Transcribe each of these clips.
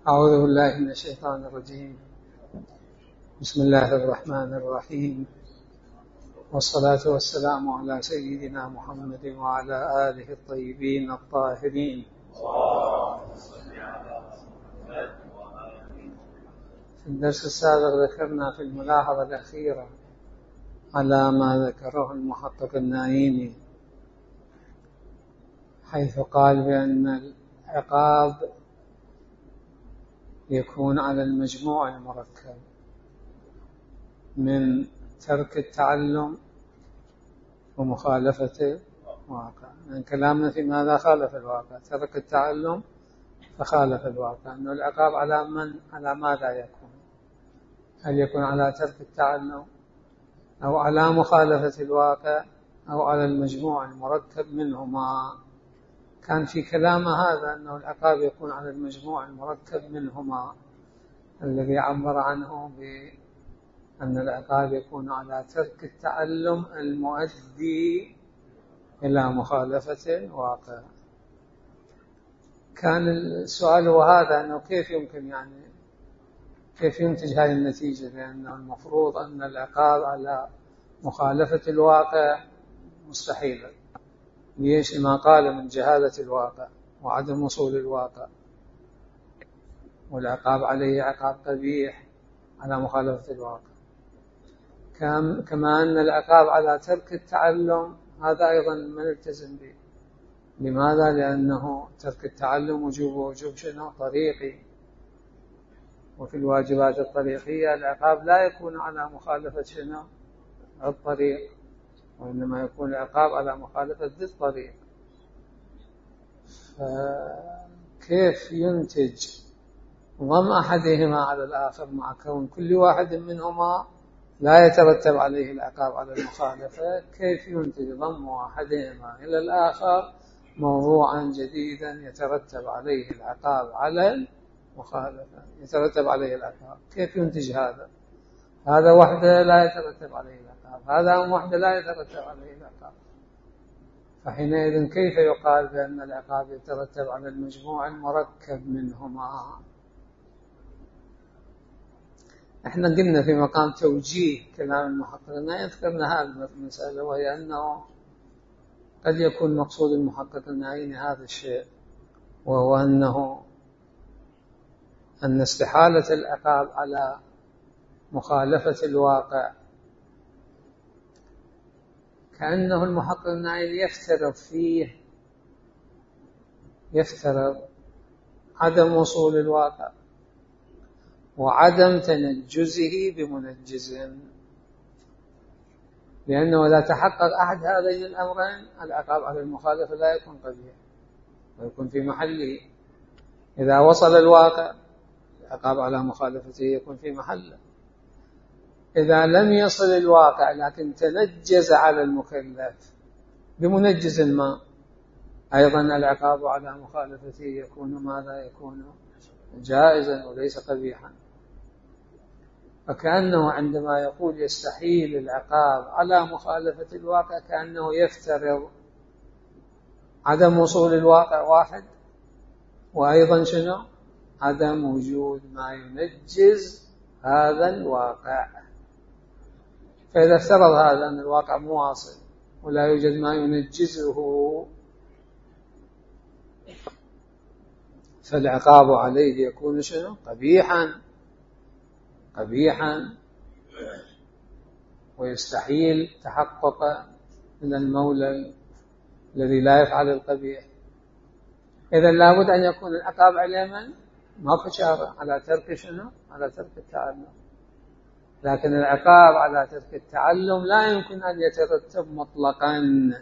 أعوذ بالله من الشيطان الرجيم. بسم الله الرحمن الرحيم، والصلاة والسلام على سيدنا محمد وعلى آله الطيبين الطاهرين. في الدرس السابق ذكرنا في الملاحظة الأخيرة على ما ذكره المحقق النايني، حيث قال بأن العقاب يكون على المجموع المركب من ترك التعلم ومخالفة الواقع. من كلامنا في ماذا خالف الواقع، ترك التعلم فخالف الواقع، أنه العقاب على ماذا يكون؟ هل يكون على ترك التعلم أو على مخالفة الواقع أو على المجموع المركب منهما؟ كان في كلام هذا أنه العقاب يكون على المجموع المركب منهما، الذي عبر عنه بأن العقاب يكون على ترك التعلم المؤدي إلى مخالفة الواقع. كان السؤال هو هذا، أنه كيف ينتج هذه النتيجة، لأنه المفروض أن العقاب على مخالفة الواقع مستحيل. ليش؟ ما قال من جهالة الواقع وعدم وصول الواقع، والعقاب عليه عقاب قبيح على مخالفة الواقع. كما أن العقاب على ترك التعلم هذا أيضا ما نلتزم به. لماذا؟ لأنه ترك التعلم وجوب شنو؟ طريقي، وفي الواجبات الطريقية العقاب لا يكون على مخالفة شنو؟ الطريق، وإنما يكون العقاب على مخالفة ذي الطريق. فكيف ينتج ضم أحدهما على الآخر مع كون كل واحد منهما لا يترتب عليه العقاب على المخالفة؟ كيف ينتج ضم أحدهما إلى الآخر موضوعا جديدا يترتب عليه العقاب على المخالفة، يترتب عليه العقاب؟ كيف ينتج هذا؟ هذا وحده لا يترتب عليه العقاب، هذا وحده لا يترتب عليه العقاب. فحينئذ كيف يقال بأن العقاب يترتب على المجموع المركب منهما؟ احنا قلنا في مقام توجيه كلام المحققين ذكرنا هذه المسألة، وهي أنه قد يكون مقصود المحقق النايني هذا الشيء، وهو أن استحالة العقاب على مخالفة الواقع كأنه المحقق النايني يفترض عدم وصول الواقع وعدم تنجزه بمنجز، لأنه إذا تحقق أحد هذين الأمرين العقاب على المخالفة لا يكون قبيح ويكون في محله. إذا وصل الواقع العقاب على مخالفته يكون في محله. إذا لم يصل الواقع لكن تنجز على المكلف بمنجز ما، أيضا العقاب على مخالفته يكون ماذا؟ يكون جائزا وليس قبيحا. فكأنه عندما يقول يستحيل العقاب على مخالفة الواقع كأنه يفترض عدم وصول الواقع واحد، وأيضا شنو؟ عدم وجود ما ينجز هذا الواقع. فإذا افترض هذا أن الواقع مواصل ولا يوجد ما ينجزه، فالعقاب عليه يكون شنو؟ قبيحا، ويستحيل تحقق من المولى الذي لا يفعل القبيح. إذا لابد أن يكون العقاب عليه من؟ ما كشارة على ترك شنو؟ على ترك التعلم. لكن العقاب على ترك التعلم لا يمكن أن يترتب مطلقا،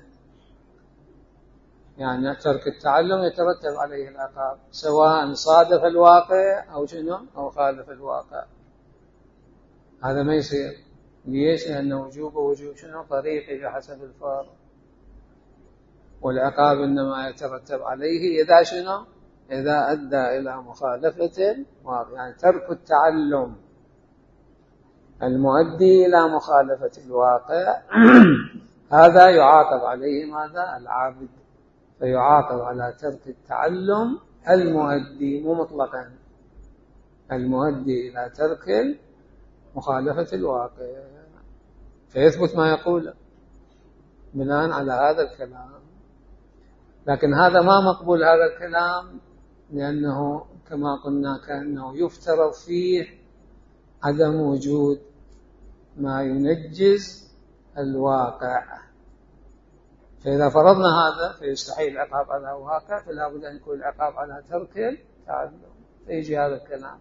يعني ترك التعلم يترتب عليه العقاب سواء صادف الواقع أو شنو؟ أو خالف الواقع. هذا ما يصير. ليش؟ لأنه وجوب شنو؟ طريقي بحسب الفرض، والعقاب إنما يترتب عليه إذا شنو؟ إذا أدى إلى مخالفة الواقع، يعني ترك التعلم المؤدي إلى مخالفة الواقع هذا يعاقب عليه ماذا؟ العابد. فيعاقب على ترك التعلم المؤدي، مو مطلقا، المؤدي إلى ترك مخالفة الواقع، فيثبت ما يقوله بناء على هذا الكلام. لكن هذا ما مقبول هذا الكلام، لأنه كما قلنا كأنه يفترض فيه عدم وجود ما ينجز الواقع. فإذا فرضنا هذا فيستحيل العقاب على الواقع، فلا بد أن يكون العقاب على ترك التعلم، فيجي هذا الكلام.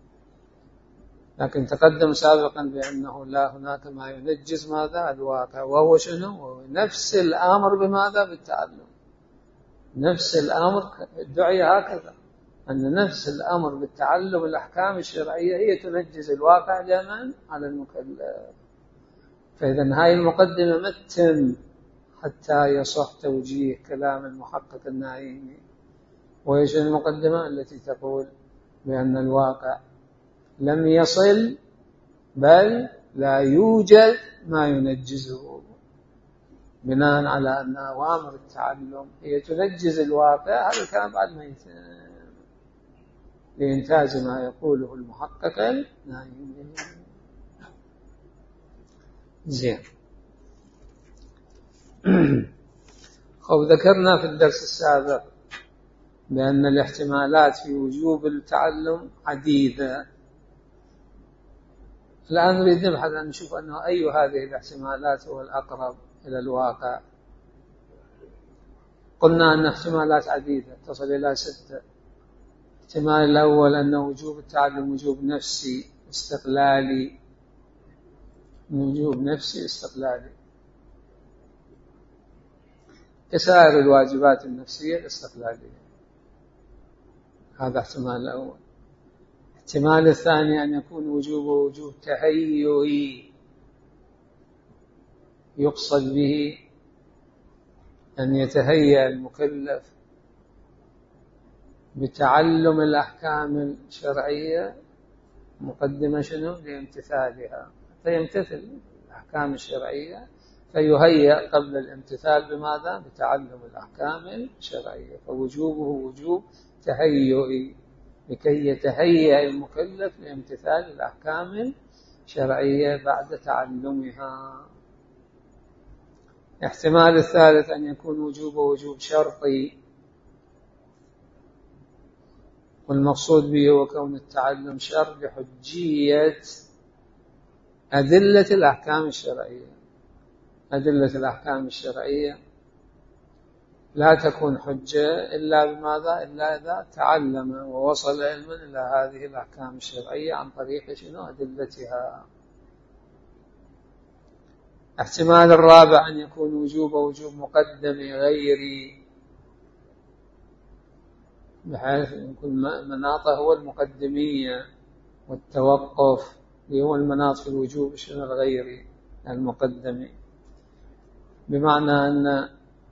لكن تقدم سابقا بأنه لا هناك ما ينجز ماذا الواقع، وهو شنو؟ وهو نفس الأمر بماذا؟ بالتعلم. نفس الأمر الدعية هكذا، أن نفس الأمر بالتعلم الأحكام الشرعية هي تنجز الواقع لمن؟ على المكلف. فإذا هاي المقدمة ما تتم حتى يصح توجيه كلام المحقق النعيمي. وإيش المقدمة التي تقول بأن الواقع لم يصل، بل لا يوجد ما ينجزه، بناء على أن أوامر التعلم هي تنجز الواقع. هذا الكلام بعد ما يتم لإنتاج ما يقوله المحقق النعيمي. زين. ذكرنا في الدرس السابق بأن الاحتمالات في وجوب التعلم عديدة. الآن نريد نبحث أن نشوف أنه أي هذه الاحتمالات هو الأقرب إلى الواقع. قلنا أن احتمالات عديدة تصل إلى 6. الاحتمال الأول أن وجوب التعلم وجوب نفسي استقلالي، وجوب نفسي استقلالي كسائر الواجبات النفسية الاستقلالية. هذا احتمال الأول. الاحتمال الثاني أن يكون وجوب تهيئي، يقصد به أن يتهيأ المكلف بتعلم الأحكام الشرعية مقدمة شنو؟ لامتثالها، فيمتثل الأحكام الشرعية، فيهيأ قبل الامتثال بماذا؟ بتعلم الأحكام الشرعية. فوجوبه وجوب تهيئي، لكي يتهيأ المكلف لامتثال الأحكام الشرعية بعد تعلمها. الاحتمال الثالث أن يكون وجوبه وجوب شرطي، والمقصود به هو كون التعلم شرط لحجية أدلة الأحكام الشرعية. أدلة الأحكام الشرعية لا تكون حجة إلا بماذا؟ إلا إذا تعلم ووصل علما إلى هذه الأحكام الشرعية عن طريق شنو؟ أدلتها. احتمال الرابع أن يكون وجوب مقدم غيري، بحيث يكون مناطه هو المقدمية والتوقف، اللي هو المناط في الوجوب شنو؟ الغيري المقدمي، بمعنى أن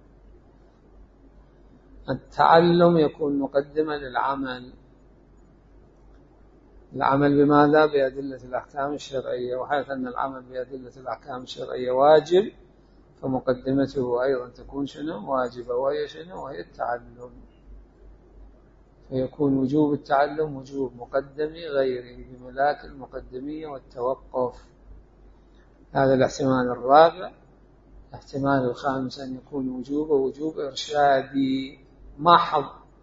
التعلم يكون مقدما للعمل. العمل بماذا؟ بأدلة الأحكام الشرعية، وحيث أن العمل بأدلة الأحكام الشرعية واجب، فمقدمته أيضا تكون شنو؟ واجبة، وهي شنو؟ وهي التعلم. فيكون وجوب التعلم وجوب مقدمي غيره بملاك المقدمية والتوقف. هذا الاحتمال الرابع. الاحتمال الخامس أن يكون وجوب إرشادي محض،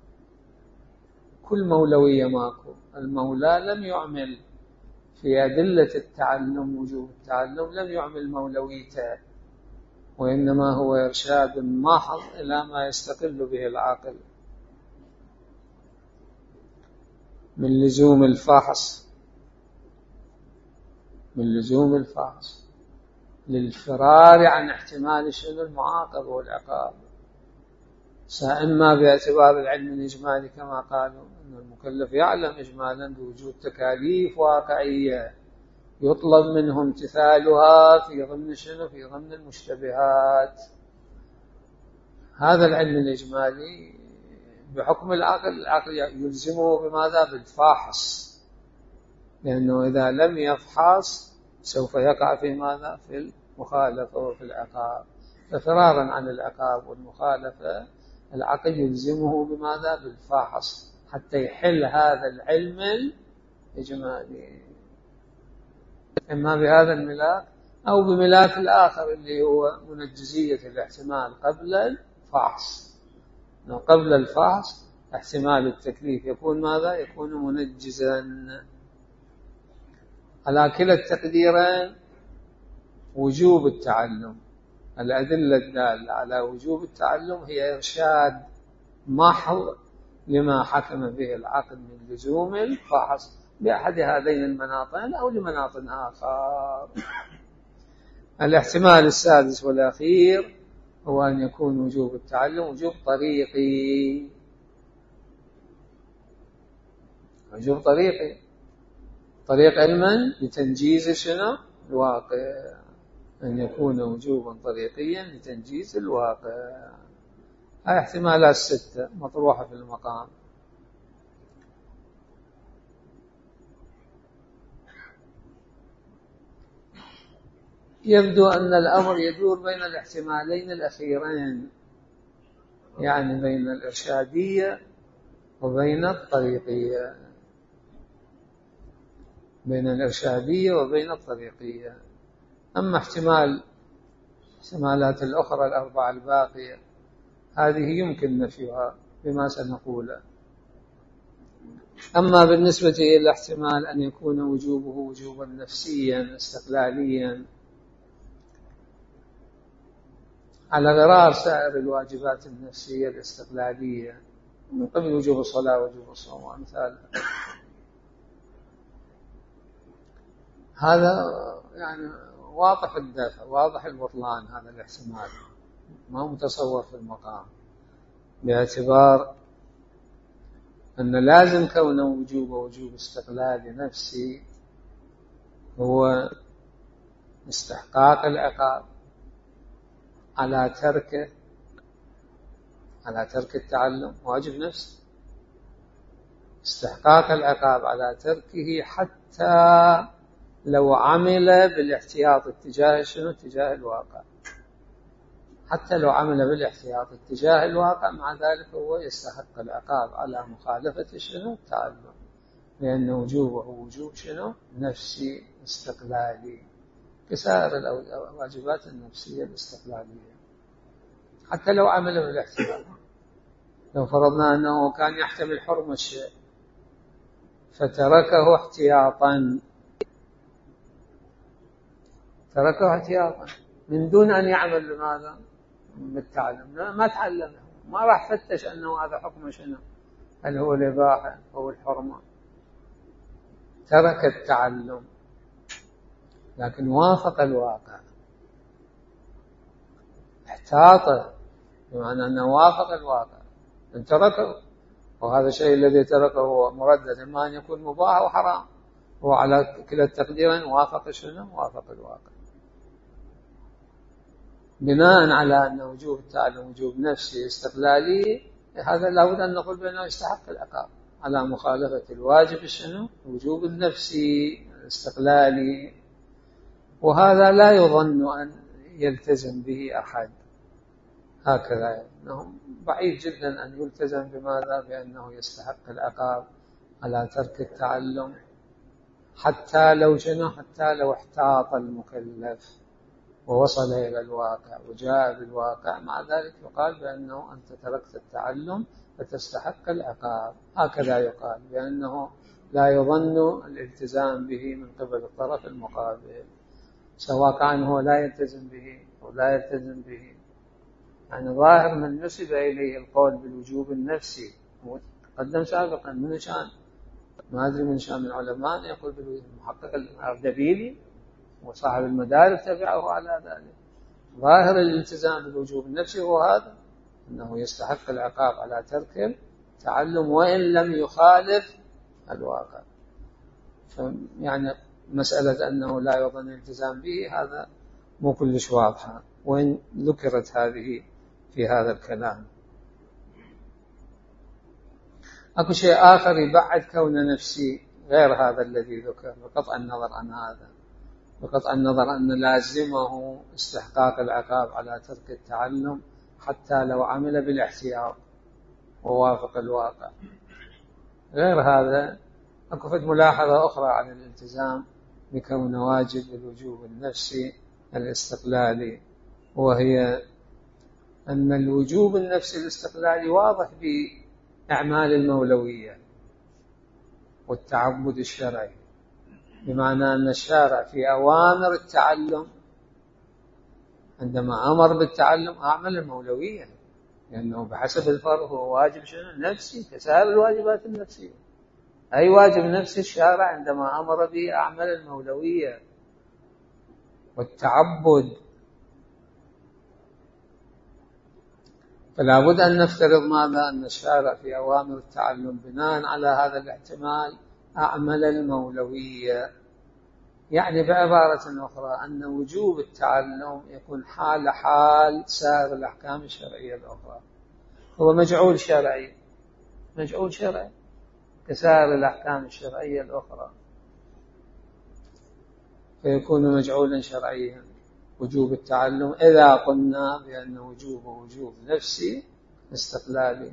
كل مولوية ماكو، المولى لم يعمل في أدلة التعلم وجوب التعلم، لم يعمل مولويته، وإنما هو إرشاد محض إلى ما يستقل به العاقل من لزوم الفحص للفرار عن احتمال شنو؟ المعاقبة والعقاب، إما باعتبار العلم الإجمالي كما قالوا أن المكلف يعلم إجمالا بوجود تكاليف واقعية يطلب منه امتثالها في ضمن شنو؟ في ضمن المشتبهات. هذا العلم الإجمالي بحكم العقل يلزمه بماذا؟ بالفاحص، لأنه إذا لم يفحص سوف يقع في ماذا؟ في المخالفة وفي العقاب. ففرارا عن العقاب والمخالفة العقل يلزمه بماذا؟ بالفاحص، حتى يحل هذا العلم إجمالي، إما بهذا الملاك أو بملاك الآخر اللي هو منجزية الاحتمال قبل الفحص. قبل الفحص احتمال التكليف يكون ماذا؟ يكون منجزا. على كلا التقديرين وجوب التعلم. الأدلة الدالة على وجوب التعلم هي إرشاد محض لما حكم به العقل من لزوم الفحص بأحد هذين المناطين أو لمناط آخر. الاحتمال السادس والأخير هو أن يكون وجوب التعلم وجوب طريقي. وجوب طريقي، طريق علما لتنجيز شنو؟ الواقع. أن يكون وجوبا طريقيا لتنجيز الواقع. هاي احتمالات 6 مطروحة في المقام. يبدو أن الأمر يدور بين الاحتمالين الأخيرين، يعني بين الإرشادية وبين الطريقية. بين الإرشادية وبين الطريقية. أما احتمالات الأخرى الأربعة الباقية هذه يمكن نفيها بما سنقوله. أما بالنسبة إلى احتمال أن يكون وجوبه وجوبا نفسيا استقلاليا على غرار سائر الواجبات النفسية الاستقلالية من قبل وجوب الصلاة ووجوب الصوم وأمثالها، هذا يعني واضح الدفع، واضح البطلان. هذا الاحتمال ما هو متصور في المقام، باعتبار أن لازم كونه وجوب استقلال نفسي هو استحقاق العقاب على ترك التعلم، واجب نفسي. استحقاق العقاب على تركه حتى لو عمل بالاحتياط اتجاه شنو؟ اتجاه الواقع. حتى لو عمل بالاحتياط اتجاه الواقع مع ذلك هو يستحق العقاب على مخالفة شنو؟ التعلم، لأن وجوبه وجوب شنو؟ نفسي استقلالي كسائر الواجبات النفسية الاستقلالية. حتى لو عمل بالاحتياط، لو فرضنا أنه كان يحتمل حرمة الشيء فتركه احتياطا، من دون أن يعمل بماذا؟ بالتعلم. ما تعلم، ما راح فتش أنه هذا حكم شنو؟ هل هو الإباحة أو الحرمة؟ ترك التعلم لكن وافق الواقع، احتاط، بمعنى أنه وافق الواقع أن تركه. وهذا الشيء الذي تركه هو مردد، إما أن يكون مباح أو حرام، هو على كلا التقديرين وافق شنو؟ وافق الواقع. بناء على أن وجوب التعلم وجوب نفسي استقلالي، هذا لابد أن نقول بأنه يستحق العقاب على مخالفة الواجب شنو؟ وجوب النفسي الاستقلالي. وهذا لا يظن أن يلتزم به أحد هكذا، أنه بعيد جدا أن يلتزم بماذا؟ بأنه يستحق العقاب على ترك التعلم حتى لو شنو؟ حتى لو احتاط المكلف ووصل إلى الواقع وجاء بالواقع، مع ذلك يقال بأنه أنت تركت التعلم فتستحق العقاب. هكذا يقال، بأنه لا يظن الالتزام به من قبل الطرف المقابل، سواء كان هو لا يلتزم به أو لا يلتزم به. يعني ظاهر من نسب إليه القول بالوجوب النفسي قدم سابقا من شان، ما أدري من شان من علماء يقول بالوجوب. محقق الأردبيلي وصاحب المدارك تبعه على ذلك. ظاهر الالتزام بالوجوب النفسي هو هذا، أنه يستحق العقاب على ترك التعلم وإن لم يخالف الواقع. يعني مسألة أنه لا يظن الالتزام به هذا مو كلش واضحة، وإن ذكرت هذه في هذا الكلام. أكو شيء آخر يبعد كون نفسي غير هذا الذي ذكر، بقطع النظر عن هذا، بقطع النظر أن لازمه استحقاق العقاب على ترك التعلم حتى لو عمل بالاحتياط ووافق الواقع. غير هذا أكو ملاحظة أخرى على الالتزام بكون واجب الوجوب النفسي الاستقلالي، وهي أن الوجوب النفسي الاستقلالي واضح بأعمال المولوية والتعبد الشرعي، بمعنى أن الشارع في أوامر التعلم عندما أمر بالتعلم أعمل المولوية، لأنه بحسب الفرض هو واجب نفسي كسائر الواجبات النفسية. أي واجب نفسي الشارع عندما أمر به أعمل المولوية والتعبد. فلا بد أن نفترض ماذا؟ أن الشارع في أوامر التعلم بناء على هذا الاحتمال أعمل المولوية. يعني بعبارة أخرى أن وجوب التعلم يكون حال سائر الأحكام الشرعية الأخرى، هو مجعول شرعي كسائر الأحكام الشرعية الأخرى، فيكون مجعولا شرعيا وجوب التعلم إذا قلنا بأن وجوب نفسي استقلالي.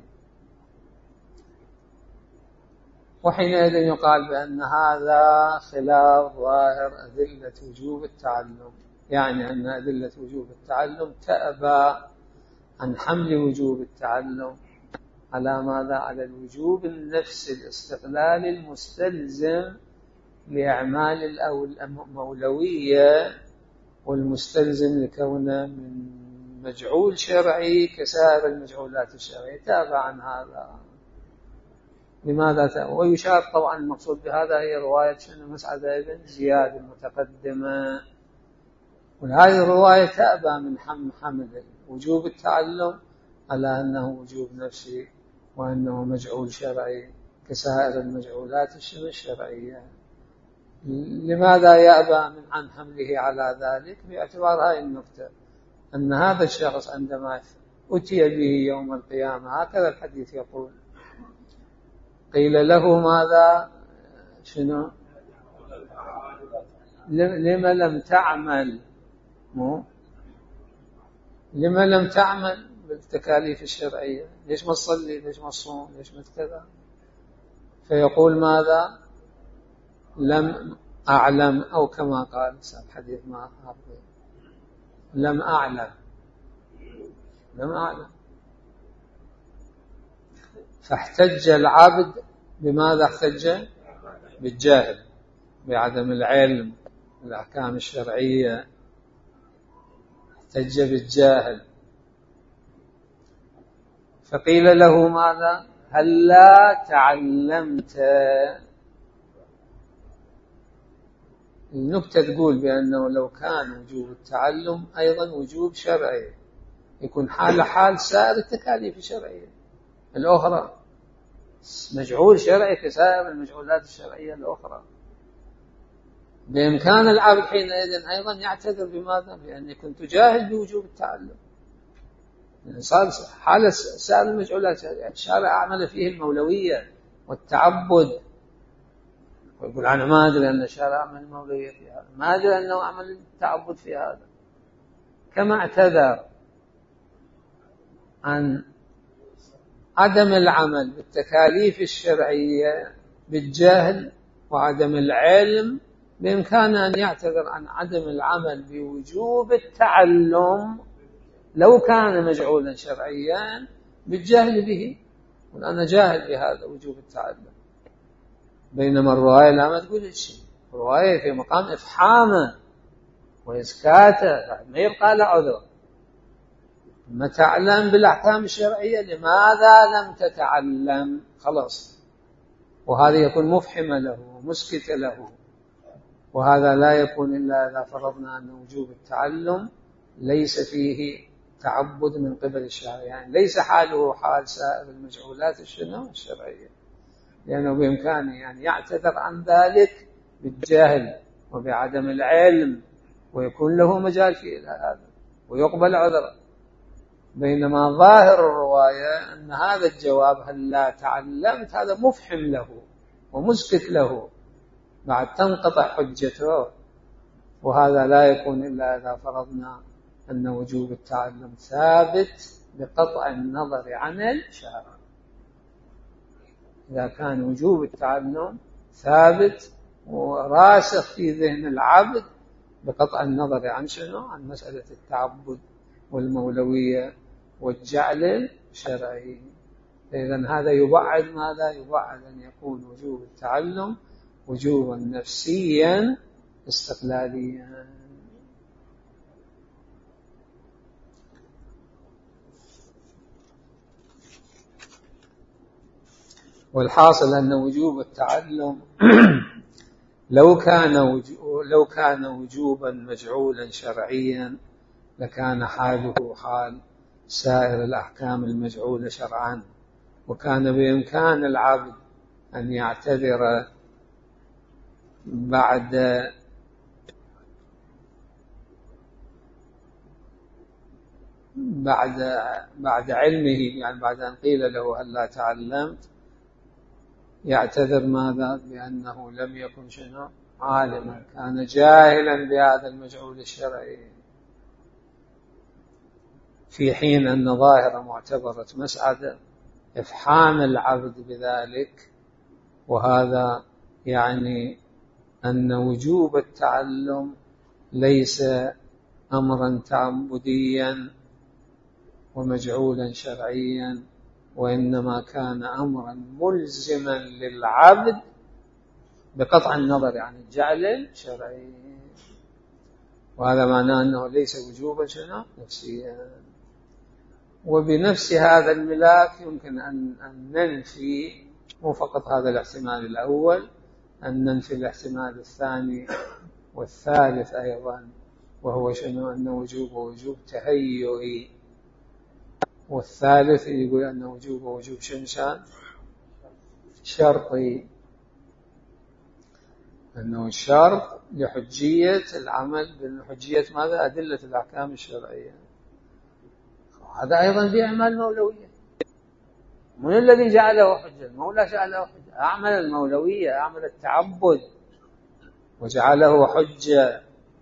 وحينئذ يقال بأن هذا خلاف ظاهر أدلة وجوب التعلم، يعني أن أدلة وجوب التعلم تأبى عن حمل وجوب التعلم على ماذا؟ على الوجوب النفسي الاستقلالي المستلزم لأعمال المولوية والمستلزم لكونه من مجعول شرعي كسائر المجعولات الشرعية، تابع عن هذا. لماذا؟ ويشار طبعا المقصود بهذا هي رواية مسعد بن زياد المتقدمة، وهذه الرواية تأبى من حمل وجوب التعلم على أنه وجوب نفسي وأنه مجعول شرعي كسائر المجعولات الشرعية. لماذا يأبى عن حمله على ذلك؟ باعتبار هذه النقطة، أن هذا الشخص عندما أتي به يوم القيامة، هكذا الحديث يقول، قيل له ماذا؟ شنو؟ لما لم تعمل؟ لما لم تعمل بالتكاليف الشرعية؟ ليش ما تصلي؟ ليش ما تصوم؟ ليش ما كذا؟ فيقول ماذا؟ لم أعلم، أو كما قال الحديث ما أعلم، لم أعلم. فاحتج العبد بماذا؟ احتج بالجهل، بعدم العلم بالأحكام الشرعية، احتج بالجاهل. فقيل له ماذا؟ هل لا تعلمت؟ النكتة تقول بأنه لو كان وجوب التعلم أيضا وجوب شرعي يكون حال سائر التكاليف الشرعية الأخرى، مجعول شرعي كسائر المجعولات الشرعية الأخرى. بإمكان العبد حينئذ أيضا يعتذر بماذا؟ بأني كنت جاهل بوجوب التعلم. صار حال سائر المجعولات الشارع أعمل فيه المولوية والتعبد، ويقول أنا ما أدري أن الشارع أعمل المولوية في هذا، ما أدري أنه أعمل التعبد في هذا. كما اعتذر عن عدم العمل بالتكاليف الشرعية بالجهل وعدم العلم، بإمكانه أن يعتذر عن عدم العمل بوجوب التعلم لو كان مجعولا شرعيا بالجهل به، وأنا جاهل بهذا وجوب التعلم. بينما الرواية لا ما تقول شيء، الرواية في مقام إفحامه وإسكاته، ما يبقى له عذر. ما تعلم بالأحكام الشرعية، لماذا لم تتعلم؟ خلاص، وهذا يكون مفحمة له ومسكت له، وهذا لا يكون إلا إذا فرضنا أن وجوب التعلم ليس فيه تعبد من قبل الشارع، يعني ليس حاله حال سائر المجعولات الشرعية، لأنه بإمكانه يعني يعتذر عن ذلك بالجهل وبعدم العلم، ويكون له مجال في هذا ويقبل عذره. بينما ظاهر الرواية أن هذا الجواب هل لا تعلمت هذا مفحم له ومسكت له، بعد تنقطع حجته، وهذا لا يكون إلا إذا فرضنا أن وجوب التعلم ثابت بقطع النظر عن الشارع. إذا كان وجوب التعلم ثابت وراسخ في ذهن العبد بقطع النظر عن شنو؟ عن مسألة التعبد والمولوية والجعل الشرعي. إذن هذا يبعد ماذا؟ يبعد أن يكون وجوب التعلم وجوبا نفسيا استقلاليا. والحاصل أن وجوب التعلم لو كان وجوبا مجعولا شرعيا لكان حاله حال سائر الأحكام المجعولة شرعا، وكان بإمكان العبد أن يعتذر بعد علمه، يعني بعد أن قيل له هل لا تعلمت، يعتذر ماذا؟ بأنه لم يكن شنو؟ عالما، كان جاهلا بهذا المجعول الشرعي، في حين أن ظاهر معتبرة مسعدة إفحام العبد بذلك، وهذا يعني أن وجوب التعلم ليس أمرا تعبديا ومجعولا شرعيا، وإنما كان أمرا ملزما للعبد بقطع النظر عن الجعل الشرعي، وهذا معناه أنه ليس وجوبا شنو؟ نفسيا. وبنفس هذا الملاك يمكن أن ننفي مو فقط هذا الاحتمال الأول، أن ننفي الاحتمال الثاني والثالث أيضا، وهو شنو؟ أن وجوب تهيئي، والثالث يقول أن وجوب شنشان شرطي، أنه شرط لحجية العمل بحجية ماذا؟ أدلة الأحكام الشرعية. هذا أيضا في أعمال مولوية. من الذي جعله حجة؟ المولى جعله حجة. أعمل المولوية، أعمل التعبد وجعله حجة،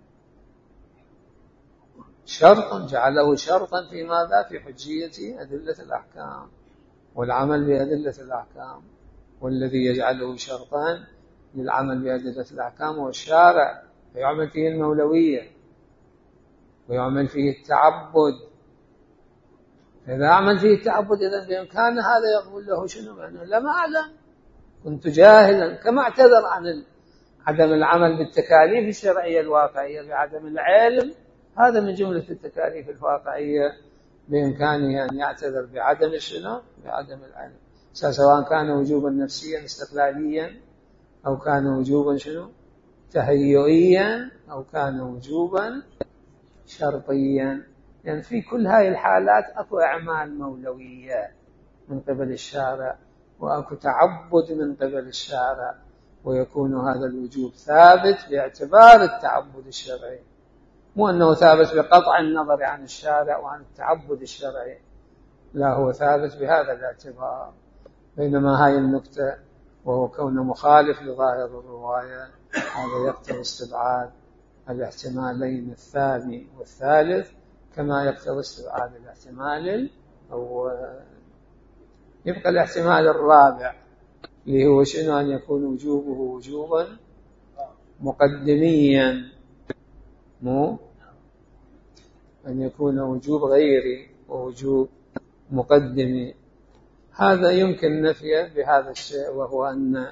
شرطا، جعله شرطا في ماذا؟ في حجية أدلة الأحكام والعمل بأدلة الأحكام. والذي يجعله شرطا للعمل بأدلة الأحكام هو الشارع، فيعمل فيه المولوية ويعمل فيه التعبد. إذا أعمل فيه التعبد إذن بإمكان هذا يقول له شنو؟ يعني لم أعلم، كنت جاهلا، كما اعتذر عن عدم العمل بالتكاليف الشرعية الواقعية بعدم العلم. هذا من جملة التكاليف الواقعية بإمكانه أن يعتذر بعدم شنو؟ بعدم العلم، سواء كان وجوبا نفسيا استقلاليا أو كان وجوبا شنو؟ تهيئيا أو كان وجوبا شرطيا. يعني في كل هذه الحالات أكو أعمال مولوية من قبل الشارع وأكو تعبد من قبل الشارع، ويكون هذا الوجوب ثابت باعتبار التعبد الشرعي، مو أنه ثابت بقطع النظر عن الشارع وعن التعبد الشرعي، لا، هو ثابت بهذا الاعتبار. بينما هاي النكتة وهو كونه مخالف لظاهر الرواية، هذا يقتضي استبعاد الاحتمالين الثاني والثالث كما يقتضي استبعاد الاحتمال الأول. يبقى الاحتمال الرابع اللي هو شنو؟ أن يكون وجوبه وجوبا مقدميا، مو أن يكون وجوب غيري ووجوب مقدمي. هذا يمكن نفيه بهذا الشيء، وهو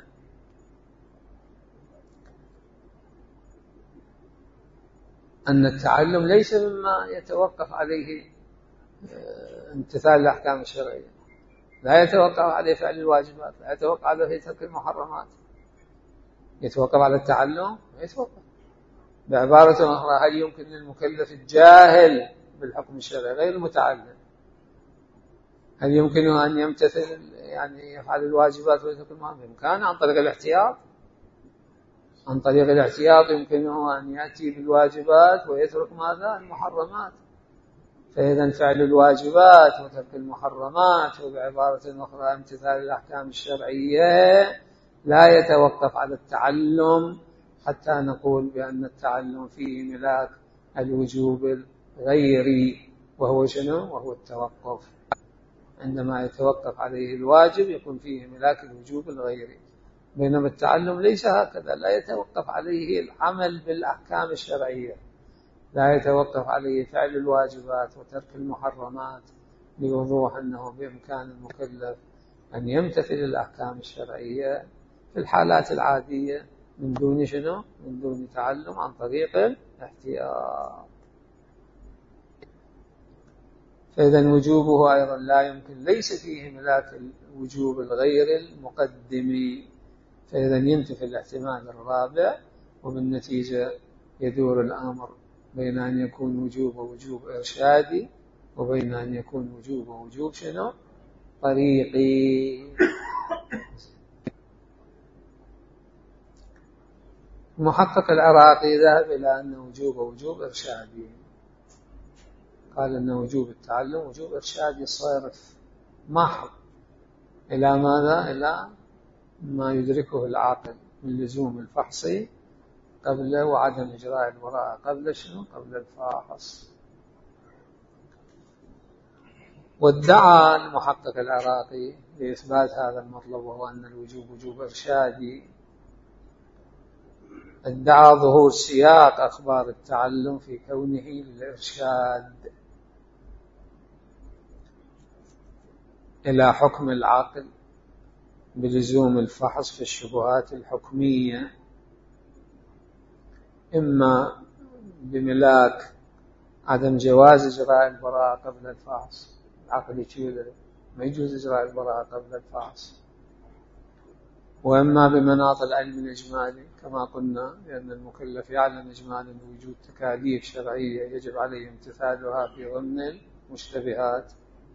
أن التعلم ليس مما يتوقف عليه امتثال الأحكام الشرعية، لا يتوقف عليه فعل الواجبات، لا يتوقف عليه ترك المحرمات. يتوقف على التعلم؟ يتوقف. بعبارة أخرى، هل يمكن للمكلف الجاهل بالحكم الشرعي غير المتعلم، هل يمكنه أن يمتثل يعني يفعل الواجبات ويترك المحرمات؟ بإمكانه عن طريق الاحتياط. عن طريق الاحتياط يمكنه أن يأتي بالواجبات ويترك ماذا؟ المحرمات. فإذا فعل الواجبات وترك المحرمات، وبعبارة أخرى امتثال الأحكام الشرعية، لا يتوقف على التعلم حتى نقول بأن التعلم فيه ملاك الوجوب الغيري، وهو شنو؟ وهو التوقف. عندما يتوقف عليه الواجب يكون فيه ملاك الوجوب الغيري. بينما التعلم ليس هكذا، لا يتوقف عليه العمل بالأحكام الشرعية، لا يتوقف عليه فعل الواجبات وترك المحرمات، لوضوح أنه بإمكان المكلف أن يمتثل الأحكام الشرعية في الحالات العادية من دون شنو؟ من دون تعلم، عن طريق الاحتياط. فإذا وجوبه أيضا لا يمكن، ليس فيه ملاك الوجوب الغير المقدم، فإذا ينتفي الاحتمال الرابع، وبالنتيجة يدور الأمر بين أن يكون وجوب وجوب إرشادي، وبين أن يكون وجوب وجوب شنو؟ طريقي. المحقق العراقي ذهب إلى أن وجوب وجوب إرشادي، قال أن وجوب التعلم وجوب إرشادي صارف محض إلى ماذا؟ إلى ما يدركه العاقل من لزوم الفحص قبل وعدم إجراء البراءة قبل شنو؟ قبل الفاحص. وادعى المحقق العراقي لإثبات هذا المطلب، وهو أن الوجوب وجوب إرشادي، ادعى ظهور سياق أخبار التعلم في كونه للإرشاد إلى حكم العقل بلزوم الفحص في الشبهات الحكمية، إما بملاك عدم جواز إجراء البراءة قبل الفحص، العقل يقول ما يجوز إجراء البراءة قبل الفحص، وإما بمناط العلم الإجمالي كما قلنا، لأن المكلف يعلم إجمالا بوجود تكاليف شرعية يجب عليه امتثالها في ضمن المشتبهات،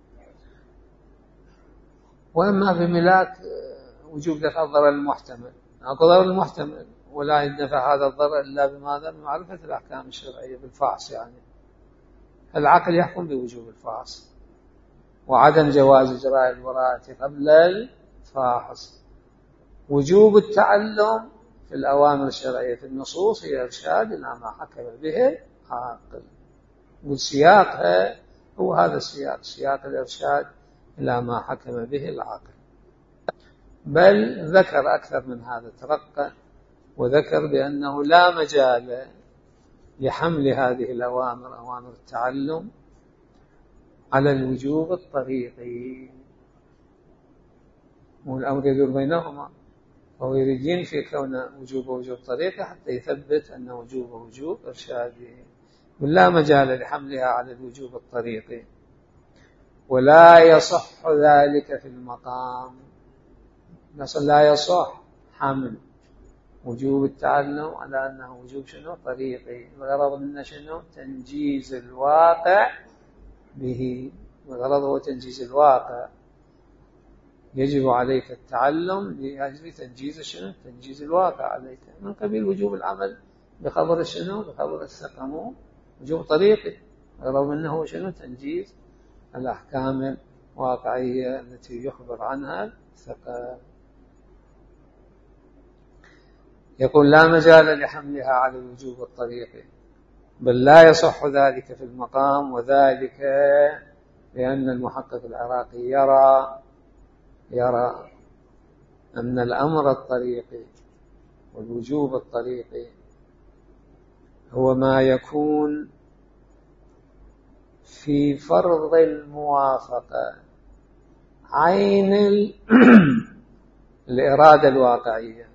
وإما بملاك وجوب دفع الضرر المحتمل، ضرر المحتمل ولا يدفع هذا الضرر إلا بماذا؟ بمعرفة الأحكام الشرعية بالفحص، يعني العقل يحكم بوجوب الفحص وعدم جواز إجراء البراءة قبل الفاحص. وجوب التعلم في الأوامر الشرعية في النصوص هي إرشاد إلى ما حكم به العاقل، والسياق هو هذا السياق، سياق الإرشاد إلى ما حكم به العاقل. بل ذكر أكثر من هذا، ترقى وذكر بأنه لا مجال لحمل هذه الأوامر، أوامر التعلم، على الوجوب الطريقي، والأمر يدور بينهما، وهو يريد ينفي كون وجوب وجوب طريقي حتى يثبت أن وجوب وجوب إرشادي، ولا مجال لحملها على الوجوب الطريقي، ولا يصح ذلك في المقام، لا يصح حمل وجوب التعلم على أنه وجوب شنو؟ طريقي، الغرض منه شنو؟ تنجيز الواقع به، الغرض هو تنجيز الواقع، يجب عليك التعلم لأجل تنجيز شنو؟ تنجيز الواقع عليك، من قبيل وجوب العمل بخبر شنو؟ بخبر الثقة، وجوب طريقي، الغرض منه هو شنو؟ تنجيز الأحكام الواقعية التي يخبر عنها الثقة. يقول لا مجال لحملها على الوجوب الطريقي، بل لا يصح ذلك في المقام، وذلك لأن المحقق العراقي يرى أن الأمر الطريقي والوجوب الطريقي هو ما يكون في فرض الموافقة عين الإرادة الواقعية،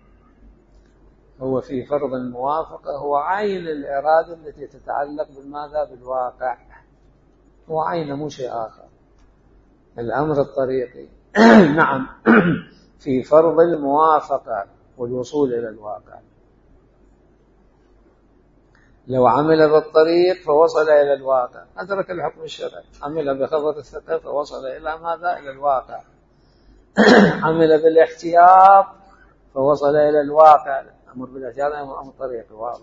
هو في فرض الموافقة هو عين الإرادة التي تتعلق بالماذا؟ بالواقع، هو عين مو شيء آخر. الأمر الطريقي نعم في فرض الموافقة والوصول إلى الواقع، لو عمل بالطريق فوصل إلى الواقع أدرك الحكم الشرعي، عمل بخبر الثقة فوصل إلى ماذا؟ إلى الواقع، عمل بالاحتياط فوصل إلى الواقع، أمر بالاحتياط أمر طريقي واضح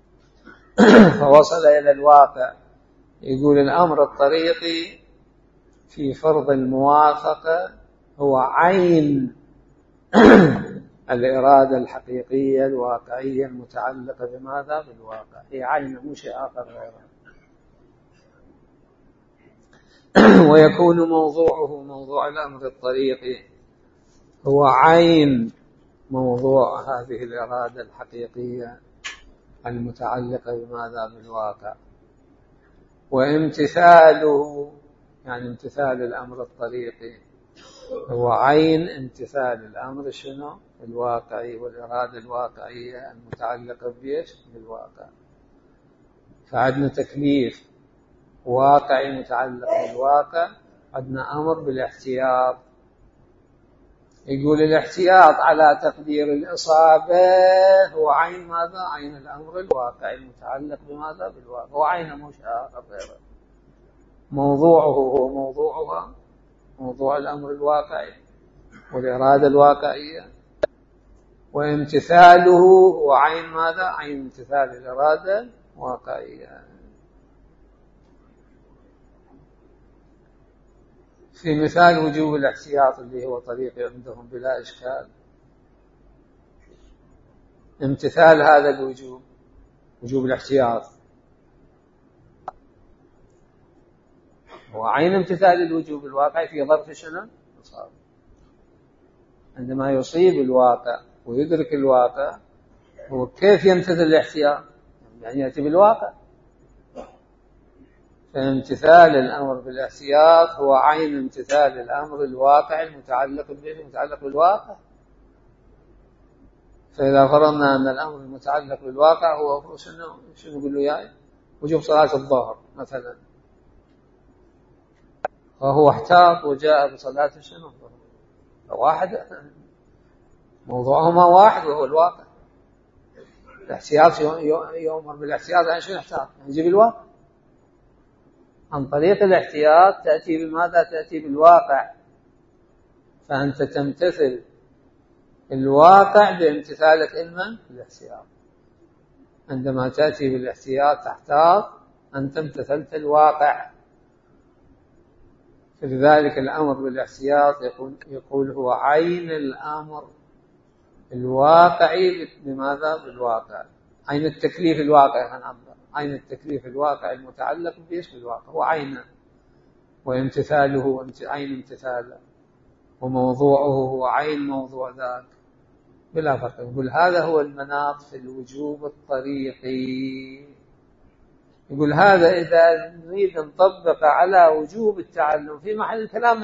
فوصل إلى الواقع. يقول الأمر الطريقي في فرض الموافقة هو عين الإرادة الحقيقية الواقعية المتعلقة بماذا؟ بالواقع، هي عين مو شيء آخر غيرها. ويكون موضوع الأمر الطريقي هو عين موضوع هذه الإرادة الحقيقية المتعلقة بماذا؟ بالواقع. وامتثاله يعني امتثال الأمر الطريقي هو عين امتثال الأمر شنو؟ الواقعي، والإرادة الواقعية المتعلقة بيش؟ بالواقع. فعندنا تكليف واقعي متعلق بالواقع، عندنا أمر بالاحتياط. يقول الاحتياط على تقدير الإصابة هو عين ماذا؟ عين الأمر الواقعي المتعلق بماذا؟ بالواقع. هو عين مش آخر غيره. موضوعه هو موضوعها، موضوع الأمر الواقعي والإرادة الواقعية. وامتثاله هو عين ماذا؟ عين امتثال الإرادة الواقعية. في مثال وجوب الاحتياط اللي هو طريقي عندهم بلا إشكال، امتثال هذا الوجوب، وجوب الاحتياط، هو عين امتثال الوجوب الواقعي في ظرف شنو؟ إصابة. عندما يصيب الواقع ويدرك الواقع، هو كيف يمتثل الاحتياط؟ يعني يأتي بالواقع. فامتثال الأمر بالاحتياط هو عين امتثال الأمر الواقع المتعلق بالواقع. فإذا فرضنا أن الأمر المتعلق بالواقع هو شنو نقول له يعني وجوب صلاة الظهر مثلا، وهو احتاط وجاء بصلاة شنو الظهر، واحد موضوعهما واحد وهو الواقع. الاحتياط يؤمر بالاحتياط يعني شنو احتاط؟ يعني يجيب الواقع. عن طريق الاحتياط تأتي بماذا؟ تأتي بالواقع. فأنت تمتثل الواقع بامتثالك إلما الاحتياط. عندما تأتي بالاحتياط تحتاط، أنت امتثلت الواقع. فلذلك الأمر بالاحتياط يقول هو عين الأمر الواقعي بماذا؟ بالواقع. عين التكليف الواقعي هنعبر، عين التكليف الواقع المتعلق بإيش؟ بالواقع. هو عينه، وامتثاله عين امتثاله، وموضوعه هو عين موضوع ذاك بلا فرق. يقول هذا هو المناط في الوجوب الطريقي. يقول هذا إذا نريد نطبق على وجوب التعلم في محل الكلام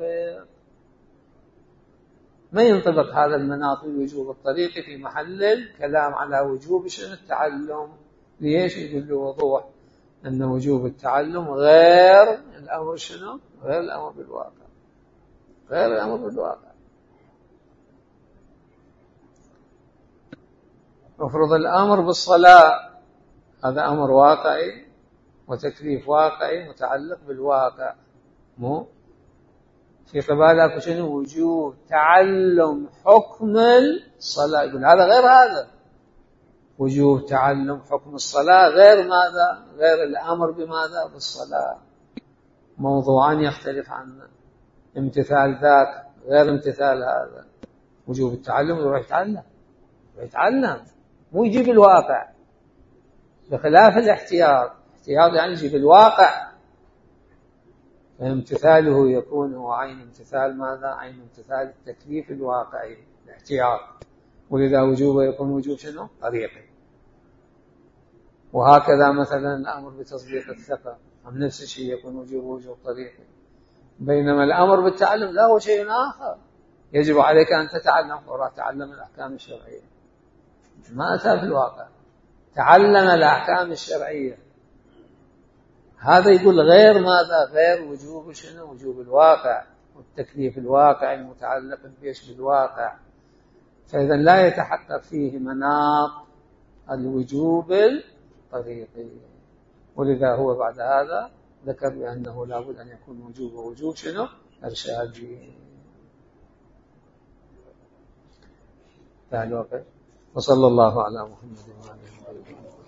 ما ينطبق هذا المناط في الوجوب الطريقي في محل الكلام على وجوب شنو؟ التعلم. ليش؟ يقول له وضوح أن وجوب التعلم غير الأمر شنو؟ غير الأمر بالواقع، غير الأمر بالواقع. مفروض الأمر بالصلاة هذا أمر واقعي وتكليف واقعي متعلق بالواقع، مو في قبالك شنو؟ وجوب تعلم حكم الصلاة. يقول هذا غير هذا. وجوب تعلم حكم الصلاة غير ماذا؟ غير الأمر بماذا؟ بالصلاة. موضوعان يختلف عن امتثال ذاك غير امتثال هذا. وجوب التعلم يروح يتعلم مو يجيب الواقع، بخلاف الاحتياط. الاحتياط يعني يجيب الواقع. فامتثاله يكون هو عين امتثال ماذا؟ عين امتثال التكليف الواقعي الاحتياط. ولذا وجوبه يكون وجوب شنو؟ طريقي. وهكذا مثلا الأمر بتصديق الثقة عن نفس الشيء يكون وجوب طريقي. بينما الأمر بالتعلم لا، هو شيء آخر. يجب عليك أن تتعلم، وراء تعلم الأحكام الشرعية. ما أتى في الواقع، تعلم الأحكام الشرعية. هذا يقول غير ماذا؟ غير وجوب شنو؟ وجوب الواقع والتكليف الواقع المتعلق بيش؟ بالواقع. فإذا لا يتحقق فيه مناط الوجوب الطريقي. ولذا هو بعد هذا ذكر بأنه لابد أن يكون وجوب شنو؟ إرشادي. وصلى الله على محمد وعلى آله وصحبه.